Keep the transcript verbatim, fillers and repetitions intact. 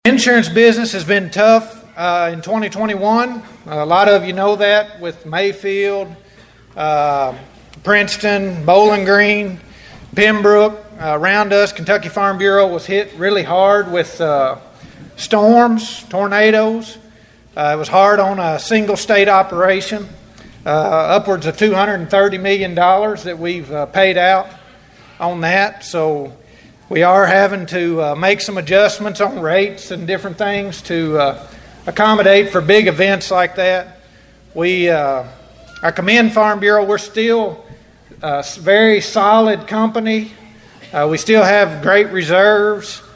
Insurance business has been tough uh, in twenty twenty-one. A lot of you know that with Mayfield, uh, Princeton, Bowling Green, Pembroke. Uh, around us, Kentucky Farm Bureau was hit really hard with uh, storms, tornadoes. Uh, it was hard on a single state operation. Uh, upwards of two hundred thirty million dollars that we've uh, paid out on that. So we are having to uh, make some adjustments on rates and different things to uh, accommodate for big events like that. We, uh, I commend Farm Bureau. We're still a very solid company. Uh, we still have great reserves.